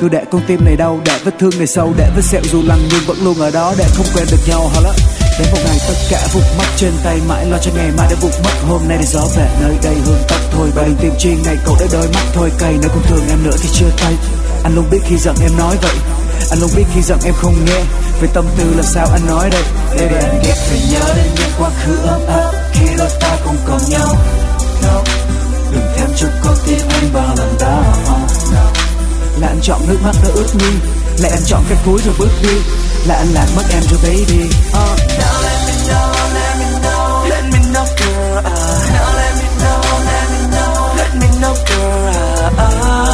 Cứ để con tim này đau, để vết thương này sâu, để vết sẹo dù lằn nhưng vẫn luôn ở đó, để không quên được nhau hả lắm. Đến một ngày tất cả vụt mất trên tay, mãi lo cho ngày mai đã vụt mất. Hôm nay thì gió về nơi đây hương tóc thôi, và đừng tìm chi ngày cậu đã đôi mắt thôi cay. Nếu không thương em nữa thì chưa tay. Anh luôn biết khi giận em nói vậy, anh luôn biết khi giận em không nghe. Về tâm tư là sao anh nói đây. Để anh ghét phải nhớ đến những quá khứ ấm áp khi đôi ta không còn nhau. No. Đừng thèm cho con tim anh bao lần đau. Là anh chọn nước mắt đã ướt mi, là anh chọn cái cúi rồi bước đi, là anh lạc mất em rồi baby. Now let me know, let me know, let me know girl. Now let me know, let me know, let me know girl.